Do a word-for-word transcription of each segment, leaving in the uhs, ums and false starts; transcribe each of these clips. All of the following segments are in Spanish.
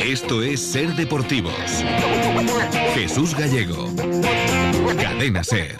Esto es Ser Deportivos. Jesús Gallego. Cadena Ser.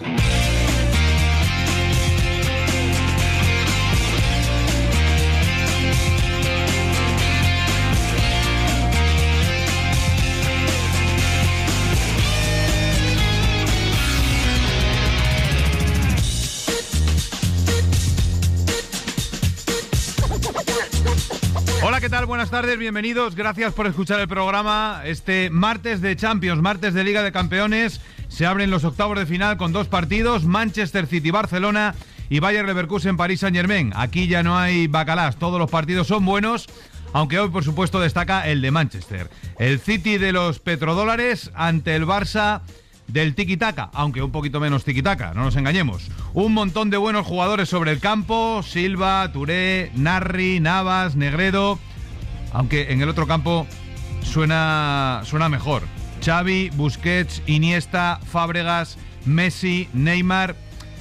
Hola, ¿qué tal? Buenas tardes, bienvenidos. Gracias por escuchar el programa. Este martes de Champions, martes de Liga de Campeones, se abren los octavos de final con dos partidos: Manchester City-Barcelona y Bayer Leverkusen-Paris Saint-Germain. Aquí ya no hay bacalás, todos los partidos son buenos, aunque hoy, por supuesto, destaca el de Manchester. El City de los petrodólares ante el Barça del tiki-taka, aunque un poquito menos tiki-taka, no nos engañemos. Un montón de buenos jugadores sobre el campo: Silva, Touré, Narri, Navas, Negredo, aunque en el otro campo suena, suena mejor. Xavi, Busquets, Iniesta, Fábregas, Messi, Neymar.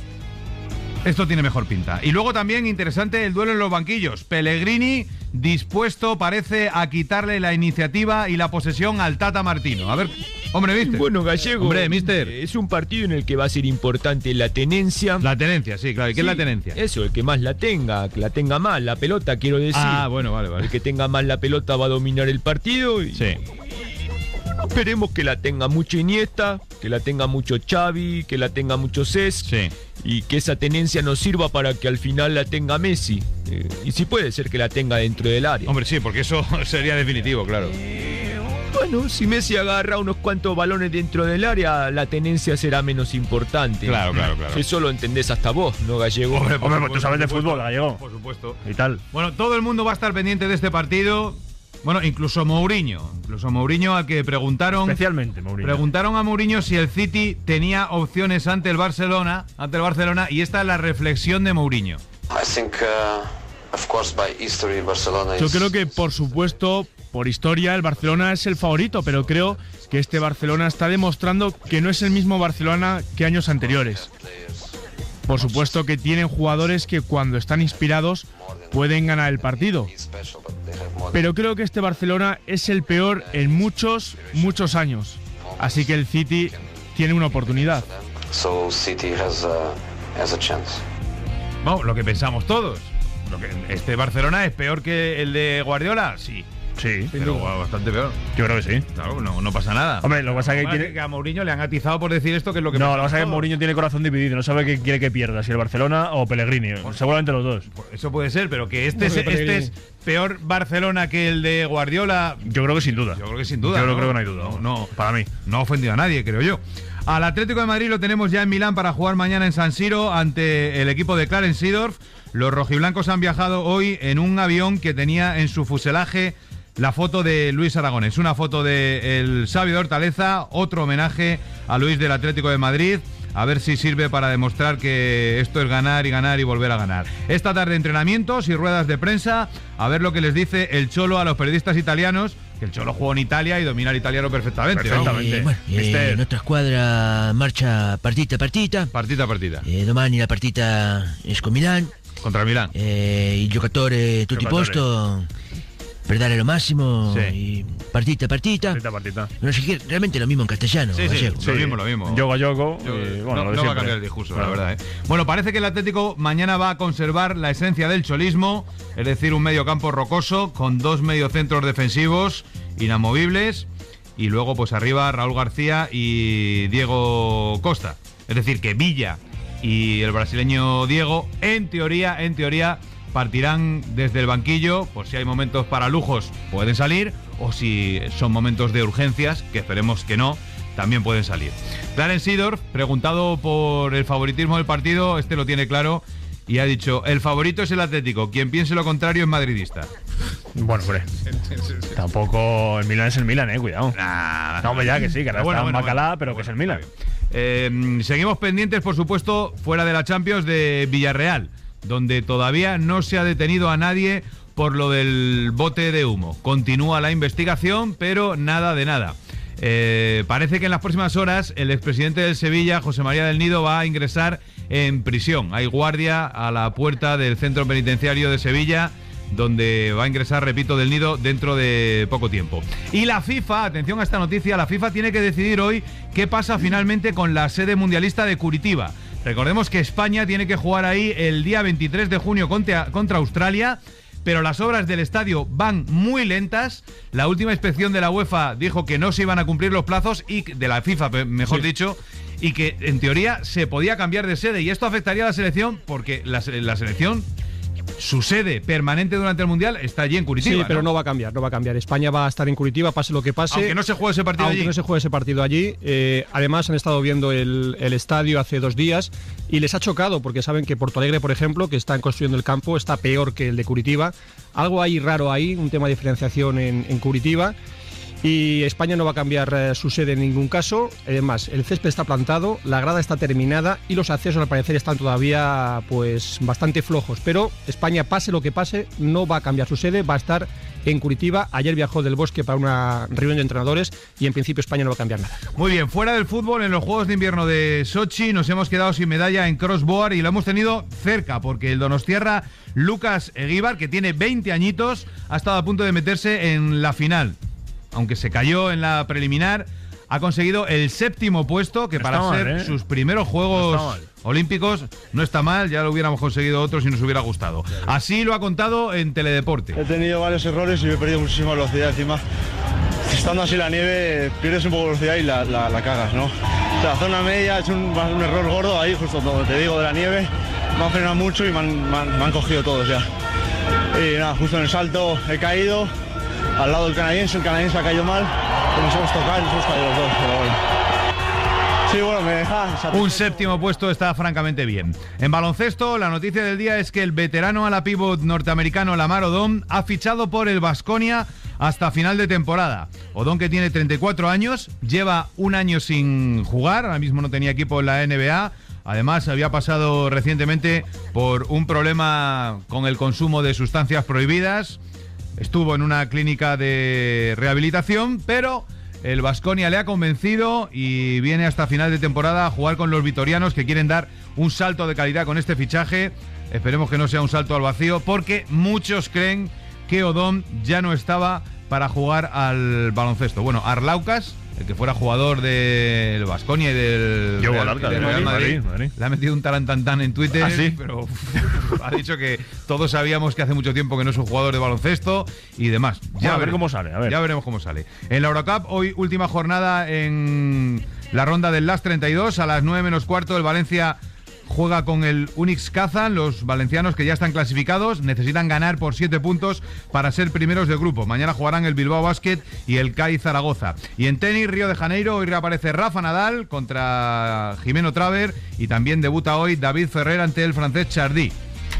Esto tiene mejor pinta. Y luego también interesante el duelo en los banquillos. Pellegrini dispuesto, parece, a quitarle la iniciativa y la posesión al Tata Martino. A ver, hombre, ¿viste? Bueno, Gallego, hombre, mister, es un partido en el que va a ser importante la tenencia. La tenencia, sí, claro. ¿Y qué sí, es la tenencia? Eso, el que más la tenga, que la tenga más, la pelota, quiero decir. Ah, bueno, vale, vale. El que tenga más la pelota va a dominar el partido y... Sí. Esperemos que la tenga mucho Iniesta, que la tenga mucho Xavi, que la tenga mucho Cesc, sí, y que esa tenencia nos sirva para que al final la tenga Messi. Eh, y si puede ser que la tenga dentro del área. Hombre, sí, porque eso sería definitivo, claro. Eh, bueno, si Messi agarra unos cuantos balones dentro del área, la tenencia será menos importante. Claro, claro, claro. Eso lo entendés hasta vos, ¿no, Gallego? Hombre, Hombre, pues tú sabes de fútbol, Gallego. Por supuesto. Y tal. Bueno, todo el mundo va a estar pendiente de este partido. Bueno, incluso Mourinho. Incluso Mourinho, al que preguntaron... Especialmente Mourinho. Preguntaron a Mourinho si el City tenía opciones ante el Barcelona, ante el Barcelona, y esta es la reflexión de Mourinho. Yo creo que, por supuesto, por historia, el Barcelona es el favorito, pero creo que este Barcelona está demostrando que no es el mismo Barcelona que años anteriores. Por supuesto que tienen jugadores que, cuando están inspirados, pueden ganar el partido. Pero creo que este Barcelona es el peor en muchos, muchos años. Así que el City tiene una oportunidad. Bueno, lo que pensamos todos. Lo que, ¿este Barcelona es peor que el de Guardiola? Sí. Sí, pero bueno, bastante peor. Yo creo que sí. Claro, no, no pasa nada. Hombre, lo que pasa es que, que, tiene... que a Mourinho le han atizado por decir esto, que es lo que... No, lo que pasa es que Mourinho tiene corazón dividido. No sabe qué quiere que pierda, si el Barcelona o Pellegrini. Pues, seguramente los dos. Pues eso puede ser, pero que este, es, este es peor Barcelona que el de Guardiola... Yo creo que sin duda. Yo creo que sin duda. Yo ¿no? creo que no hay duda. No, no, para mí. No ha ofendido a nadie, creo yo. Al Atlético de Madrid lo tenemos ya en Milán para jugar mañana en San Siro ante el equipo de Clarence Seedorf. Los rojiblancos han viajado hoy en un avión que tenía en su fuselaje la foto de Luis Aragonés, una foto de el sabio de Hortaleza, otro homenaje a Luis del Atlético de Madrid. A ver si sirve para demostrar que esto es ganar y ganar y volver a ganar. Esta tarde entrenamientos y ruedas de prensa, a ver lo que les dice el Cholo a los periodistas italianos, que el Cholo jugó en Italia y domina el italiano perfectamente. Perfectamente. Eh, bueno, eh, nostra squadra marcia partita a partita. Partita a partita. Eh, domani la partita es con Milán. Contra Milán. Eh, I giocatori tutti a posto per dare lo máximo, sí. Y partita a partita. Partita a partita. No sé qué, realmente lo mismo en castellano. Sí, sí, Gallego. sí, lo mismo, lo mismo. Yo gallego. Yo, y, bueno, no, lo de no va a siempre. cambiar el discurso, claro. la verdad, ¿eh? Bueno, parece que el Atlético mañana va a conservar la esencia del cholismo, es decir, un medio campo rocoso con dos mediocentros defensivos inamovibles y luego pues arriba Raúl García y Diego Costa. Es decir, que Villa y el brasileño Diego, en teoría, en teoría, partirán desde el banquillo, por si hay momentos para lujos pueden salir, o si son momentos de urgencias, que esperemos que no, también pueden salir. Clarence Seedorf, preguntado por el favoritismo del partido, este lo tiene claro y ha dicho: el favorito es el Atlético, quien piense lo contrario es madridista. Bueno, hombre, tampoco el Milan es el Milan, eh, cuidado. Nah, no, hombre, ya que sí, que ahora bueno, está bueno, bacalá, bueno, pero bueno, que es el Milan. Eh, seguimos pendientes, por supuesto, fuera de la Champions, de Villarreal, donde todavía no se ha detenido a nadie por lo del bote de humo. Continúa la investigación, pero nada de nada. Eh, parece que en las próximas horas el expresidente del Sevilla, José María del Nido, va a ingresar en prisión. Hay guardia a la puerta del centro penitenciario de Sevilla donde va a ingresar, repito, Del Nido dentro de poco tiempo. Y la FIFA, atención a esta noticia, la FIFA tiene que decidir hoy qué pasa finalmente con la sede mundialista de Curitiba. Recordemos que España tiene que jugar ahí el día veintitrés de junio contra, contra Australia, pero las obras del estadio van muy lentas. La última inspección de la UEFA dijo que no se iban a cumplir los plazos, y de la FIFA, mejor sí. dicho, y que en teoría se podía cambiar de sede, y esto afectaría a la selección porque la, la selección, su sede permanente durante el Mundial está allí en Curitiba. Sí, pero ¿no? no va a cambiar, no va a cambiar. España va a estar en Curitiba, pase lo que pase. Aunque no se juegue ese partido aunque allí. no se juegue ese partido allí. Eh, además, han estado viendo el, el estadio hace dos días y les ha chocado porque saben que Porto Alegre, por ejemplo, que están construyendo el campo, está peor que el de Curitiba. Algo hay raro ahí, un tema de diferenciación en, en Curitiba. Y España no va a cambiar eh, su sede en ningún caso. Además, el césped está plantado, la grada está terminada y los accesos al parecer están todavía pues bastante flojos. Pero España, pase lo que pase, no va a cambiar su sede, va a estar en Curitiba. Ayer viajó del Bosque para una reunión de entrenadores y en principio España no va a cambiar nada. Muy bien, fuera del fútbol, en los Juegos de Invierno de Sochi nos hemos quedado sin medalla en crossboard y lo hemos tenido cerca porque el donostiarra Lucas Eguíbar, que tiene veinte añitos, ha estado a punto de meterse en la final. Aunque se cayó en la preliminar, ha conseguido el séptimo puesto, que no para ser mal, ¿eh? sus primeros Juegos no Olímpicos no está mal, ya lo hubiéramos conseguido otros si nos hubiera gustado. Así lo ha contado en Teledeporte. He tenido varios errores y he perdido muchísima velocidad encima. Estando así la nieve, pierdes un poco de velocidad y la, la, la cagas, ¿no? O sea, zona media, he hecho un, un error gordo ahí, justo donde te digo, de la nieve. Me han frenado mucho y me han, me han, me han cogido todos ya. Y nada, justo en el salto he caído. Al lado del canadiense, el canadiense ha caído mal, nos hemos tocado y nos hemos caído los dos, pero bueno. Sí, bueno, me deja... Un séptimo puesto está francamente bien. En baloncesto, la noticia del día es que el veterano ala pívot norteamericano Lamar Odom ha fichado por el Baskonia hasta final de temporada. Odom, que tiene treinta y cuatro años, lleva un año sin jugar, ahora mismo no tenía equipo en la N B A. Además, había pasado recientemente por un problema con el consumo de sustancias prohibidas. Estuvo en una clínica de rehabilitación, pero el Baskonia le ha convencido y viene hasta final de temporada a jugar con los vitorianos, que quieren dar un salto de calidad con este fichaje. Esperemos que no sea un salto al vacío, porque muchos creen que Odom ya no estaba para jugar al baloncesto. Bueno, Arlaucas, el que fuera jugador del Baskonia y del Yo, Real, Alarca, del Real Real Madrid, Madrid, Madrid, le ha metido un tarantantán en Twitter. ¿Ah, sí? Pero uf, ha dicho que todos sabíamos que hace mucho tiempo que no es un jugador de baloncesto y demás. Ya bueno, a ver veremos cómo sale, a ver. Ya veremos cómo sale. En la Eurocup, hoy última jornada en la ronda del Last treinta y dos, a las nueve menos cuarto el Valencia juega con el Unix Kazan. Los valencianos, que ya están clasificados, necesitan ganar por siete puntos para ser primeros de grupo. Mañana jugarán el Bilbao Basket y el C A I Zaragoza. Y en tenis, Río de Janeiro, hoy reaparece Rafa Nadal contra Jimeno Traver y también debuta hoy David Ferrer ante el francés Chardy.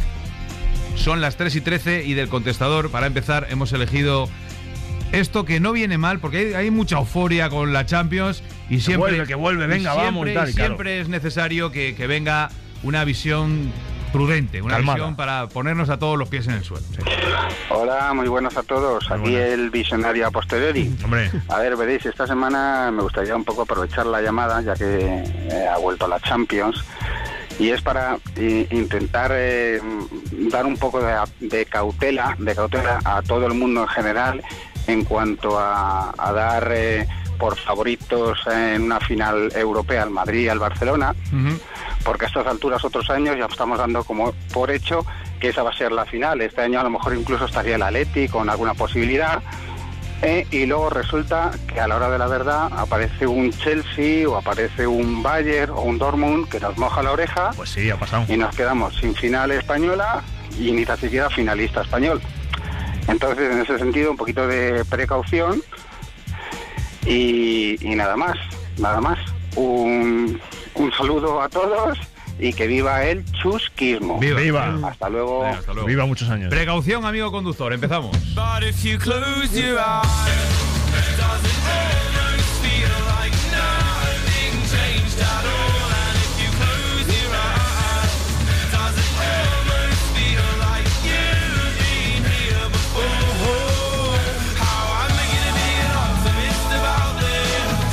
Son las tres y trece y del contestador, para empezar, hemos elegido esto, que no viene mal porque hay, hay mucha euforia con la Champions y siempre que vuelve, que vuelve, venga, siempre, vamos, tal, siempre claro. es necesario que, que venga una visión prudente, una Calmada. visión para ponernos a todos los pies en el suelo. Sí. Hola, muy buenas a todos. Muy Aquí buenas. el visionario a posteriori. Hombre, A ver, veréis, esta semana me gustaría un poco aprovechar la llamada, ya que eh, ha vuelto la Champions, y es para eh, intentar eh, dar un poco de, de cautela, de cautela a todo el mundo en general en cuanto a, a dar eh, por favoritos en una final europea al Madrid y al Barcelona, Uh-huh. porque a estas alturas otros años ya estamos dando como por hecho que esa va a ser la final. Este año a lo mejor incluso estaría el Atleti con alguna posibilidad, eh, y luego resulta que a la hora de la verdad aparece un Chelsea o aparece un Bayern o un Dortmund que nos moja la oreja pues sí, ha pasado. y nos quedamos sin final española y ni tan siquiera finalista español. Entonces, en ese sentido, un poquito de precaución y, y nada más, nada más. Un, un saludo a todos y que viva el chusquismo. Viva. Viva. Hasta luego. Venga, hasta luego. Viva muchos años. Precaución, amigo conductor, empezamos.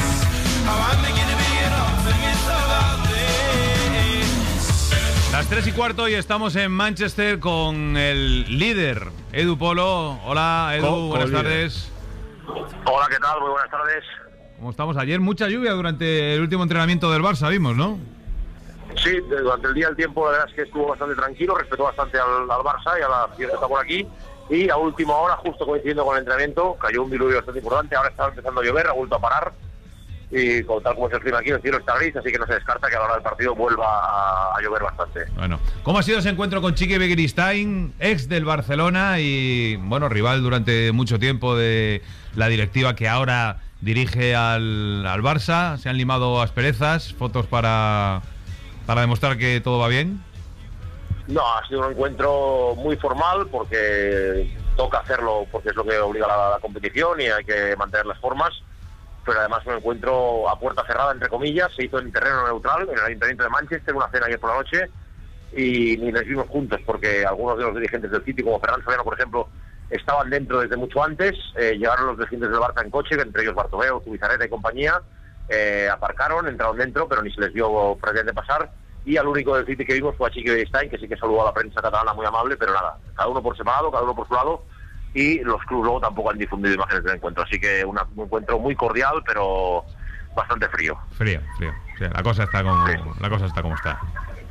Las tres y cuarto y estamos en Manchester con el líder, Edu Polo. Hola, Edu, Co buenas líder. tardes. Hola, ¿qué tal? Muy buenas tardes. ¿Cómo estamos? Ayer mucha lluvia durante el último entrenamiento del Barça, vimos, ¿no? Sí, durante el día el tiempo la verdad es que estuvo bastante tranquilo, respetó bastante al, al Barça y a la afición que está por aquí. Y a última hora, justo coincidiendo con el entrenamiento, cayó un diluvio bastante importante. Ahora está empezando a llover, ha vuelto a parar. Y con tal como es el clima aquí, el cielo está gris, así que no se descarta que a la hora del partido vuelva a, a llover bastante. Bueno, ¿cómo ha sido ese encuentro con Txiki Begiristain, ex del Barcelona y, bueno, rival durante mucho tiempo de la directiva que ahora dirige al, al Barça? ¿Se han limado asperezas? ¿Fotos para, para demostrar que todo va bien? No, ha sido un encuentro muy formal porque toca hacerlo porque es lo que obliga la, la competición y hay que mantener las formas. Pero además un encuentro a puerta cerrada, entre comillas, se hizo en terreno neutral, en el Ayuntamiento de Manchester, una cena ayer por la noche, y ni nos vimos juntos, porque algunos de los dirigentes del City, como Ferran Soriano, por ejemplo, estaban dentro desde mucho antes, eh, llegaron los dirigentes del Barça en coche, entre ellos Bartomeu, Zubizarreta y compañía, eh, aparcaron, entraron dentro, pero ni se les dio prácticamente pasar, y al único del City que vimos fue a Txiki Begiristain, que sí que saludó a la prensa catalana muy amable, pero nada, cada uno por separado, cada uno por su lado, y los clubes luego tampoco han difundido imágenes del encuentro, así que una, un encuentro muy cordial pero bastante frío. Frío, frío. O sea, la cosa está como Sí. la cosa está como está.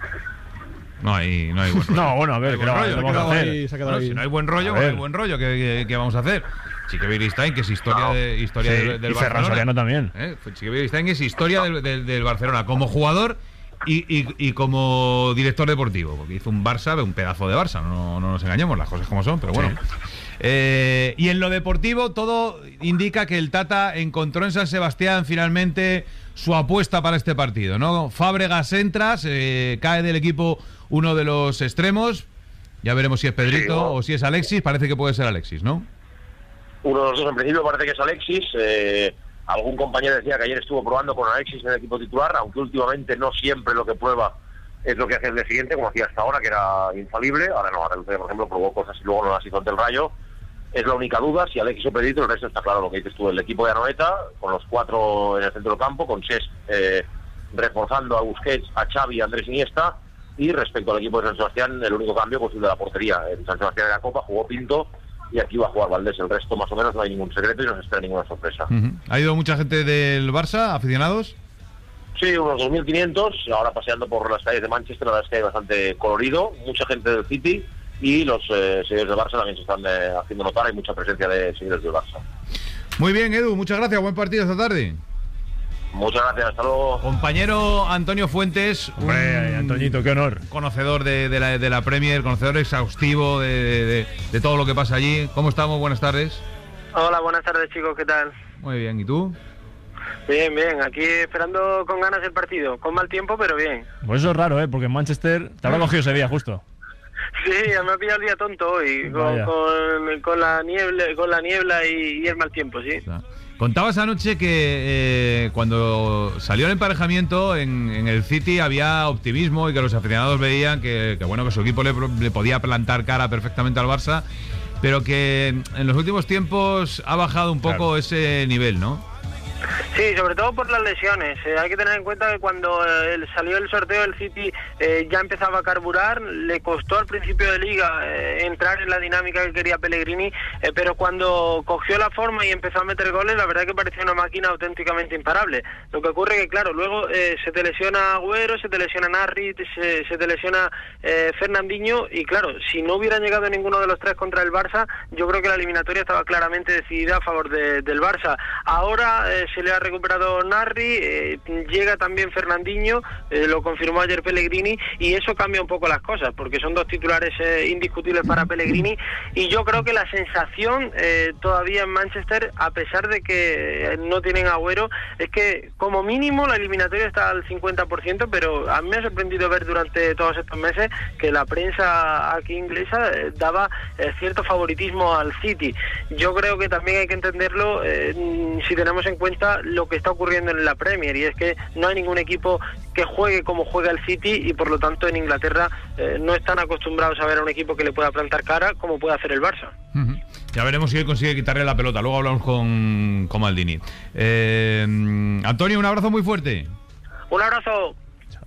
No hay no hay buen rollo. No, bueno, a ver, No hay ¿qué buen no, rollo, ¿qué ¿qué vamos a vamos a hacer? Ahí se ha quedado Bueno, ahí. si no hay buen rollo, A no hay ver. buen rollo, ¿qué, qué, qué vamos a hacer? Txiki Begiristain, que es historia No. de historia Sí, del, del y Ferran Barcelona. Soriano también. ¿Eh? Txiki Begiristain es historia del, del, del Barcelona como jugador y, y, y como director deportivo, porque hizo un Barça, un pedazo de Barça, no, no nos engañemos, las cosas como son, pero bueno. Sí. Eh, y en lo deportivo todo indica que el Tata encontró en San Sebastián finalmente su apuesta para este partido, ¿no? Fábregas entra, se cae del equipo uno de los extremos, ya veremos si es Pedrito Sí, ¿no? o si es Alexis, parece que puede ser Alexis, ¿no? Uno de los dos en principio parece que es Alexis, eh, algún compañero decía que ayer estuvo probando con Alexis en el equipo titular, aunque últimamente no siempre lo que prueba es lo que hace el día siguiente, como hacía hasta ahora, que era infalible. Ahora no, ahora por ejemplo probó cosas y luego no las hizo ante el Rayo. Es la única duda, si Alexis o Pedrito, el resto está claro lo que dices tú, el equipo de Anoeta, con los cuatro en el centro del campo, con Cesc eh, reforzando a Busquets, a Xavi, a Andrés Iniesta, y respecto al equipo de San Sebastián, el único cambio pues el de la portería. En San Sebastián en la Copa jugó Pinto y aquí va a jugar Valdés, el resto más o menos no hay ningún secreto y no se espera ninguna sorpresa. Uh-huh. ¿Ha ido mucha gente del Barça, aficionados? Sí, unos dos mil quinientos, ahora paseando por las calles de Manchester, la verdad es que hay bastante colorido, mucha gente del City y los eh, seguidores del Barça también se están eh, haciendo notar, hay mucha presencia de seguidores del Barça. Muy bien, Edu, muchas gracias, buen partido esta tarde. Muchas gracias, hasta luego. Compañero Antonio Fuentes, Hombre, un Antoñito, qué honor. conocedor de, de, la, de la Premier, conocedor exhaustivo de, de, de, de todo lo que pasa allí. ¿Cómo estamos? Buenas tardes. Hola, buenas tardes chicos, ¿qué tal? Muy bien, ¿y tú? Bien, bien, aquí esperando con ganas el partido, con mal tiempo, pero bien. Pues eso es raro, ¿eh? Porque en Manchester te habrá cogido ese día justo. Sí, me ha pillado el día tonto hoy, con, Vaya. con, con la niebla, con la niebla y, y el mal tiempo, sí. Contabas anoche que eh, cuando salió el emparejamiento en, en el City había optimismo y que los aficionados veían que, que bueno que su equipo le, le podía plantar cara perfectamente al Barça, pero que en los últimos tiempos ha bajado un poco claro. ese nivel, ¿no? Sí, sobre todo por las lesiones. Eh, hay que tener en cuenta que cuando eh, salió el sorteo del City eh, ya empezaba a carburar, le costó al principio de liga eh, entrar en la dinámica que quería Pellegrini, eh, pero cuando cogió la forma y empezó a meter goles, la verdad que parecía una máquina auténticamente imparable. Lo que ocurre que, claro, luego eh, se te lesiona Agüero, se te lesiona Narri, se, se te lesiona eh, Fernandinho, y claro, si no hubieran llegado ninguno de los tres contra el Barça, yo creo que la eliminatoria estaba claramente decidida a favor de, del Barça. Ahora eh, se le ha recuperado Narri, eh, llega también Fernandinho, eh, lo confirmó ayer Pellegrini, y eso cambia un poco las cosas, porque son dos titulares eh, indiscutibles para Pellegrini, y yo creo que la sensación eh, todavía en Manchester, a pesar de que eh, no tienen Agüero, es que como mínimo la eliminatoria está al cincuenta por ciento, pero a mí me ha sorprendido ver durante todos estos meses que la prensa aquí inglesa eh, daba eh, cierto favoritismo al City. Yo creo que también hay que entenderlo eh, si tenemos en cuenta lo que está ocurriendo en la Premier, y es que no hay ningún equipo que juegue como juega el City, y por lo tanto en Inglaterra eh, no están acostumbrados a ver a un equipo que le pueda plantar cara como puede hacer el Barça. Uh-huh. Ya veremos si él consigue quitarle la pelota. Luego hablamos con, con Maldini. Eh, Antonio, un abrazo muy fuerte. Un abrazo.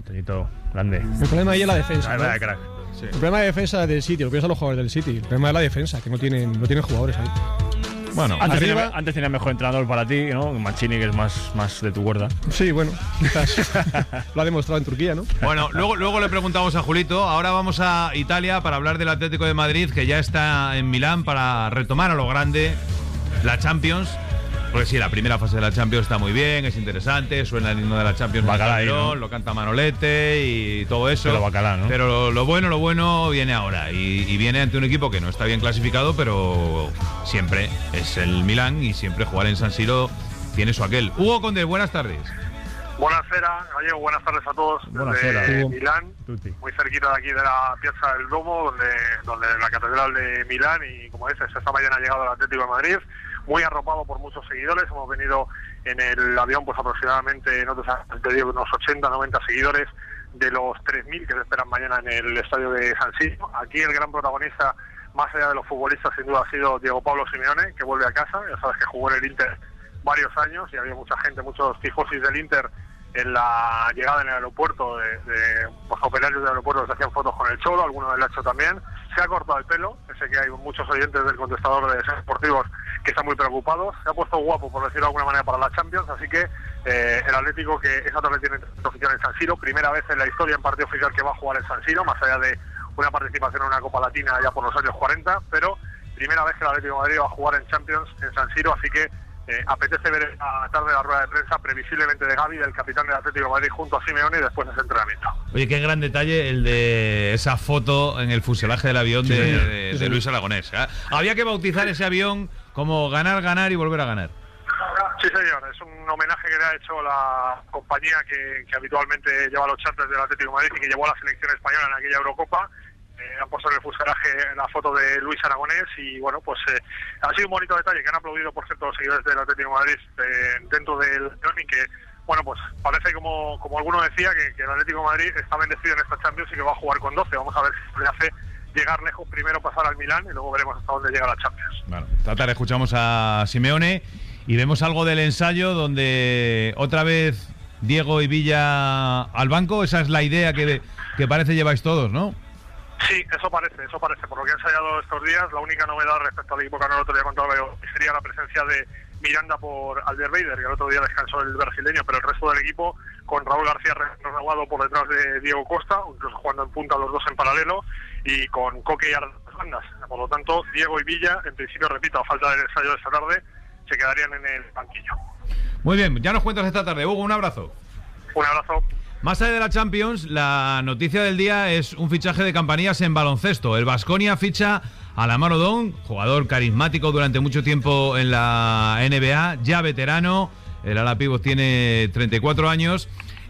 Toñito, grande. El problema ahí es la defensa. Ah, ¿no? vaya crack. Sí. El problema de defensa del City, lo que piensan los jugadores del City, el problema es la defensa, que no tienen, no tienen jugadores ahí. Bueno, Antes, arriba- tenía, antes tenía mejor entrenador para ti, ¿no? Mancini, que es más, más de tu cuerda. Sí, bueno, quizás lo ha demostrado en Turquía, ¿no? Bueno, luego, luego le preguntamos a Julito. Ahora vamos a Italia para hablar del Atlético de Madrid, que ya está en Milán para retomar a lo grande la Champions. Porque sí, la primera fase de la Champions está muy bien, es interesante, suena el himno de la Champions, Bacalá ahí, Calderón, ¿no? lo canta Manolete y todo eso. Pero bacalá, ¿no? Pero lo, lo bueno, lo bueno viene ahora. Y, y viene ante un equipo que no está bien clasificado, pero siempre es el Milán y siempre jugar en San Siro tiene su aquel. Hugo Conde, buenas tardes. Buenas Gallego, buenas tardes a todos desde Milán, Tutti. muy cerquita de aquí de la Piazza del Duomo, donde, donde la Catedral de Milán, y como dices, esta mañana ha llegado el Atlético de Madrid, muy arropado por muchos seguidores. Hemos venido en el avión pues aproximadamente, no te digo, unos ochenta, noventa seguidores de los tres mil que se esperan mañana en el estadio de San Siro. Aquí el gran protagonista, más allá de los futbolistas, sin duda ha sido Diego Pablo Simeone, que vuelve a casa. Ya sabes que jugó en el Inter varios años y había mucha gente, muchos tifosis del Inter en la llegada en el aeropuerto, de, de los operarios del aeropuerto que se hacían fotos con el Cholo, algunos del hecho también. Se ha cortado el pelo, sé que hay muchos oyentes del contestador de Ser Deportivos que están muy preocupados. Se ha puesto guapo, por decirlo de alguna manera, para la Champions, así que eh, el Atlético, que esa tarde tiene oficial en San Siro, primera vez en la historia en partido oficial que va a jugar en San Siro, más allá de una participación en una Copa Latina ya por los años cuarenta, pero primera vez que el Atlético de Madrid va a jugar en Champions en San Siro, así que Eh, apetece ver a tarde la rueda de prensa, previsiblemente de Gavi, del capitán del Atlético de Madrid, junto a Simeone, y después de ese entrenamiento. Oye, qué gran detalle el de esa foto en el fuselaje del avión Sí, de, señor. de- Sí, de Luis Aragonés. ¿eh? Había que bautizar ese avión como ganar, ganar y volver a ganar. Sí, señor, es un homenaje que le ha hecho la compañía que, que habitualmente lleva los charters del Atlético de Madrid y que llevó a la selección española en aquella Eurocopa. Eh, han puesto en el fuselaje la foto de Luis Aragonés y bueno, pues eh, ha sido un bonito detalle que han aplaudido, por cierto, los seguidores del Atlético de Madrid eh, dentro del avión, y que bueno, pues parece, como, como alguno decía, que, que el Atlético de Madrid está bendecido en esta Champions y que va a jugar con doce. Vamos a ver si le hace llegar lejos, primero pasar al Milán y luego veremos hasta dónde llega la Champions. Bueno, esta tarde escuchamos a Simeone y vemos algo del ensayo donde otra vez Diego y Villa al banco. Esa es la idea que, que parece lleváis todos, ¿no? Sí, eso parece, eso parece. Por lo que he ensayado estos días, la única novedad respecto al equipo que ganó el otro día contra el sería la presencia de Miranda por Alderweireld, que el otro día descansó el brasileño, pero el resto del equipo, con Raúl García renovado por detrás de Diego Costa, incluso jugando en punta los dos en paralelo, y con Coque y Ardas bandas. Por lo tanto, Diego y Villa, en principio, repito, a falta del ensayo de esta tarde, se quedarían en el banquillo. Muy bien, ya nos cuentas esta tarde. Hugo, un abrazo. Un abrazo. Más allá de la Champions, la noticia del día es un fichaje de campanillas en baloncesto. El Baskonia ficha a Lamar Odom, jugador carismático durante mucho tiempo en la N B A, ya veterano. El ala pívot tiene treinta y cuatro años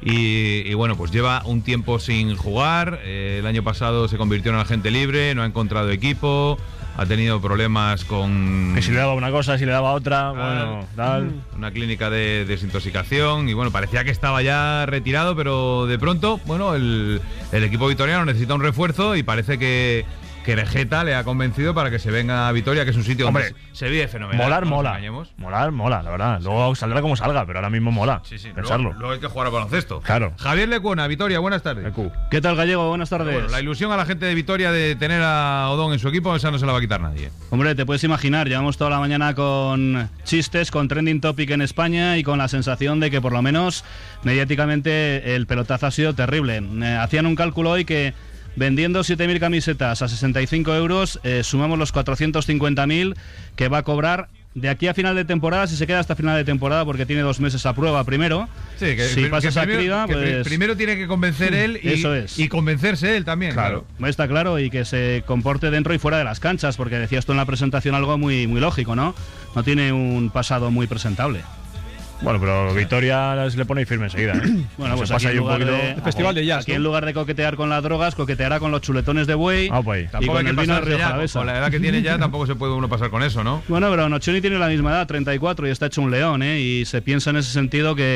y, y bueno, pues lleva un tiempo sin jugar. Eh, el año pasado se convirtió en agente libre, no ha encontrado equipo, ha tenido problemas con... Que si le daba una cosa, si le daba otra, bueno, tal. Una clínica de desintoxicación y bueno, parecía que estaba ya retirado, pero de pronto, bueno, el, el equipo vitoriano necesita un refuerzo y parece que, que Vegeta le ha convencido para que se venga a Vitoria, que es un sitio Hombre, donde se vive fenomenal. Molar, no nos mola. engañemos. Molar, mola, la verdad. Luego saldrá como salga, pero ahora mismo mola. Sí, sí, pensarlo. Luego, luego hay que jugar al baloncesto. Claro. Javier Lecuona, Vitoria, buenas tardes. ¿Qué tal, Gallego? Buenas tardes. Bueno, la ilusión a la gente de Vitoria de tener a Odón en su equipo, esa no se la va a quitar nadie. Hombre, te puedes imaginar, llevamos toda la mañana con chistes, con trending topic en España y con la sensación de que por lo menos mediáticamente el pelotazo ha sido terrible. Eh, hacían un cálculo hoy que vendiendo siete mil camisetas a sesenta y cinco euros, eh, sumamos los cuatrocientos cincuenta mil que va a cobrar de aquí a final de temporada, si se queda hasta final de temporada, porque tiene dos meses a prueba primero. Sí, que, si que pasa esa primero, criba, que pues... primero tiene que convencer él y, Eso es. y convencerse él también. Claro, claro, está claro, y que se comporte dentro y fuera de las canchas, porque decías tú en la presentación algo muy, muy lógico, ¿no? No tiene un pasado muy presentable. Bueno, pero Vitoria se le pone ahí firme enseguida, ¿eh? Bueno, pues se aquí pasa en, ahí un lugar poquito. de, El festival de jazz, aquí ¿no? en lugar de coquetear con las drogas, coqueteará con los chuletones de buey Ah, pues. y Tampoco con hay que el vino de pasarse Rioja ya, Alavesa. con la edad que tiene ya tampoco se puede uno pasar con eso, ¿no? Bueno, pero Nocioni tiene la misma edad, treinta y cuatro, y está hecho un león, ¿eh? Y se piensa en ese sentido que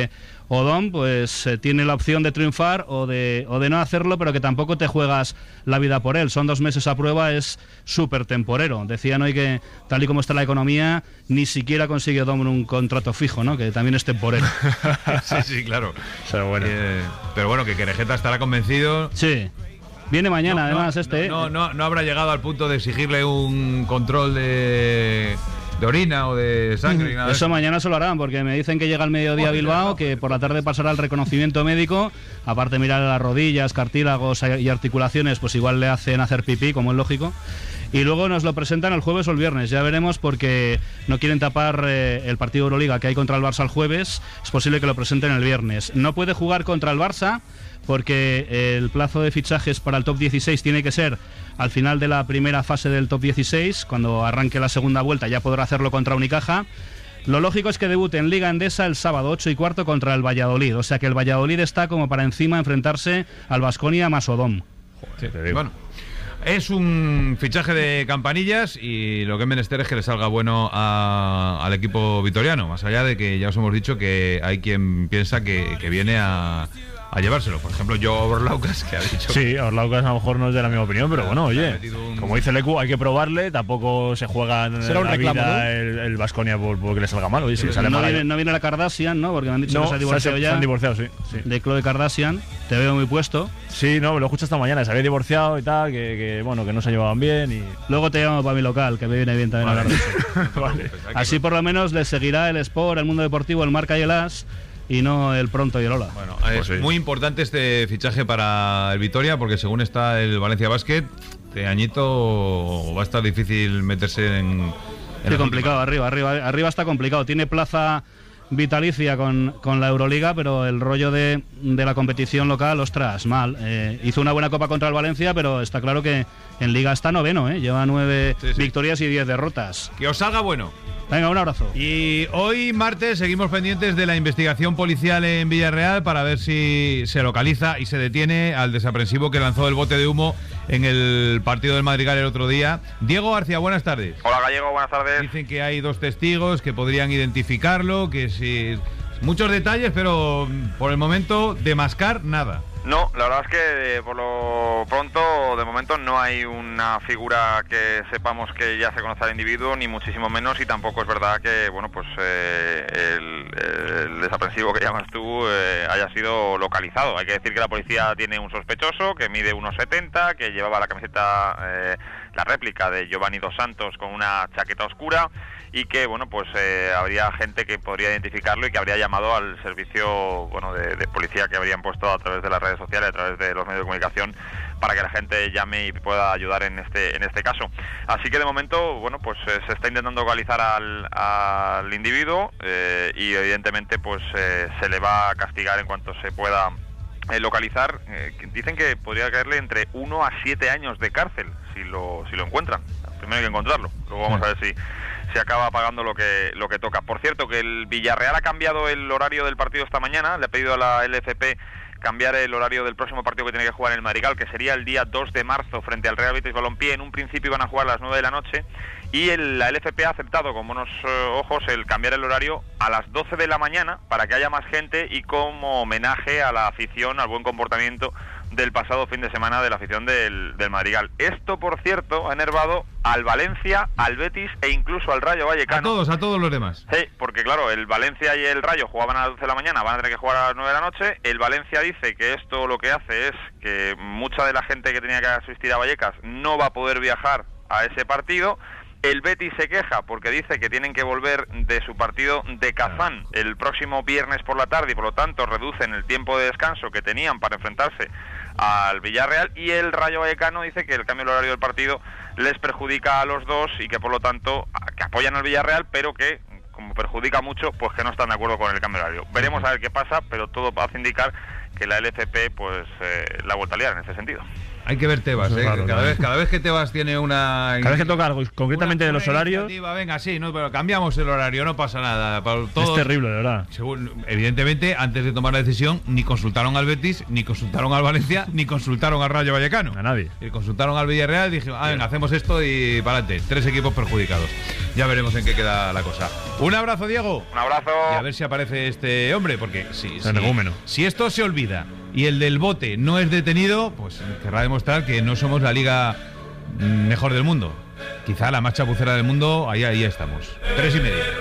Odón pues eh, tiene la opción de triunfar o de, o de no hacerlo, pero que tampoco te juegas la vida por él. Son dos meses a prueba, es súper temporero. Decían hoy que, tal y como está la economía, ni siquiera consigue Odón un contrato fijo, ¿no? Que también es temporero. Sí, sí, claro. Pero bueno, eh, pero bueno que Querejeta estará convencido. Sí. Viene mañana, no, además, no, este. No, no, no, no habrá llegado al punto de exigirle un control de... de orina o de sangre y nada. Eso mañana se lo harán, porque me dicen que llega al mediodía a Bilbao, que por la tarde pasará el reconocimiento médico, aparte de mirar las rodillas, cartílagos y articulaciones, pues igual le hacen hacer pipí, como es lógico. Y luego nos lo presentan el jueves o el viernes, ya veremos, porque no quieren tapar eh, el partido de Euroliga que hay contra el Barça el jueves, es posible que lo presenten el viernes. No puede jugar contra el Barça, porque el plazo de fichajes para el top dieciséis tiene que ser al final de la primera fase del top dieciséis, cuando arranque la segunda vuelta ya podrá hacerlo contra Unicaja. Lo lógico es que debute en Liga Endesa el sábado ocho y cuarto contra el Valladolid, o sea que el Valladolid está como para encima enfrentarse al Baskonia más Odón. Sí, te digo. Bueno, es un fichaje de campanillas y lo que es menester es que le salga bueno a, al equipo vitoriano, más allá de que ya os hemos dicho que hay quien piensa que, que viene a... a llevárselo. Por ejemplo, yo Orlaucas, que ha dicho... Sí, Orlaucas a lo mejor no es de la misma opinión, pero bueno, oye, un... como dice Lecu, hay que probarle, tampoco se juega en Será un la reclamo, vida ¿no? el, el Baskonia por, porque le salga mal. Oye, si le sale no, mal, viene, no viene la Kardashian, ¿no? Porque me han dicho no, que se ha divorciado se, ya. Se han divorciado, sí, sí. De Khloe Kardashian, te veo muy puesto. Sí, no, me lo escuché esta mañana, se había divorciado y tal, que, que bueno, que no se llevaban bien y... Luego te llamo para mi local, que me viene bien también vale. hablar de eso. Vale. Así por lo menos le seguirá el Sport, el Mundo Deportivo, el Marca y el As, y no el Pronto y el Ola. Bueno, es pues sí. muy importante este fichaje para el Vitoria, porque según está el Valencia Basket, este añito va a estar difícil meterse en... en sí, complicado, arriba, arriba, arriba está complicado. Tiene plaza vitalicia con, con la Euroliga, pero el rollo de, de la competición local, ostras, mal. Eh, hizo una buena copa contra el Valencia, pero está claro que en Liga está noveno, ¿eh? Lleva nueve sí, sí. victorias y diez derrotas. Que os salga bueno. Venga, un abrazo. Y hoy, martes, seguimos pendientes de la investigación policial en Villarreal para ver si se localiza y se detiene al desaprensivo que lanzó el bote de humo en el partido del Madrigal el otro día. Diego García, buenas tardes. Hola, Gallego, buenas tardes. Dicen que hay dos testigos que podrían identificarlo, que si... Muchos detalles, pero por el momento, de mascar, nada. No, la verdad es que por lo pronto, de momento, no hay una figura que sepamos que ya se conoce al individuo, ni muchísimo menos, y tampoco es verdad que, bueno, pues eh, el, el desaprensivo que llamas tú eh, haya sido localizado. Hay que decir que la policía tiene un sospechoso que mide uno setenta, que llevaba la camiseta, eh, la réplica de Giovanni Dos Santos con una chaqueta oscura, y que, bueno, pues eh, habría gente que podría identificarlo y que habría llamado al servicio, bueno, de, de policía que habrían puesto a través de las redes sociales, a través de los medios de comunicación, para que la gente llame y pueda ayudar en este en este caso. Así que de momento, bueno, pues eh, se está intentando localizar al, al individuo eh, y evidentemente pues eh, se le va a castigar en cuanto se pueda eh, localizar. Eh, dicen que podría caerle entre uno a siete años de cárcel si lo si lo encuentran. Primero hay que encontrarlo, luego vamos a ver si se acaba pagando lo que lo que toca. Por cierto, que el Villarreal ha cambiado el horario del partido esta mañana, le ha pedido a la L F P cambiar el horario del próximo partido que tiene que jugar en el Madrigal, que sería el día dos de marzo frente al Real Betis Balompié. En un principio iban a jugar a las nueve de la noche y el, la L F P ha aceptado con buenos eh, ojos el cambiar el horario a las doce de la mañana para que haya más gente y como homenaje a la afición, al buen comportamiento del pasado fin de semana de la afición del, del Madrigal. Esto, por cierto, ha enervado al Valencia, al Betis e incluso al Rayo Vallecano. A todos, a todos los demás. Sí, porque claro, el Valencia y el Rayo jugaban a las doce de la mañana, van a tener que jugar a las nueve de la noche. El Valencia dice que esto lo que hace es que mucha de la gente que tenía que asistir a Vallecas no va a poder viajar a ese partido. El Betis se queja porque dice que tienen que volver de su partido de Kazán el próximo viernes por la tarde y por lo tanto reducen el tiempo de descanso que tenían para enfrentarse al Villarreal, y el Rayo Vallecano dice que el cambio del horario del partido les perjudica a los dos y que por lo tanto que apoyan al Villarreal, pero que como perjudica mucho, pues que no están de acuerdo con el cambio de horario. Veremos a ver qué pasa, pero todo hace indicar que la L F P pues eh, la ha vuelto a liar en ese sentido. Hay que ver Tebas, Eso es ¿eh? raro, cada, ¿no? vez, cada vez que Tebas tiene una... Cada vez que toca algo, concretamente una, de los una horarios... iniciativa, Venga, sí, no, pero cambiamos el horario, no pasa nada. Para todos, es terrible, de verdad. Según, evidentemente, antes de tomar la decisión, ni consultaron al Betis, ni consultaron al Valencia, ni consultaron al Rayo Vallecano. A nadie. Y consultaron al Villarreal y dijeron, ah, venga, hacemos esto y para adelante. Tres equipos perjudicados. Ya veremos en qué queda la cosa. Un abrazo, Diego. Un abrazo. Y a ver si aparece este hombre, porque si, si, Energúmeno. si esto se olvida y el del bote no es detenido, pues querrá demostrar que no somos la liga mejor del mundo. Quizá la más chapucera del mundo, ahí, ahí estamos. Tres y medio.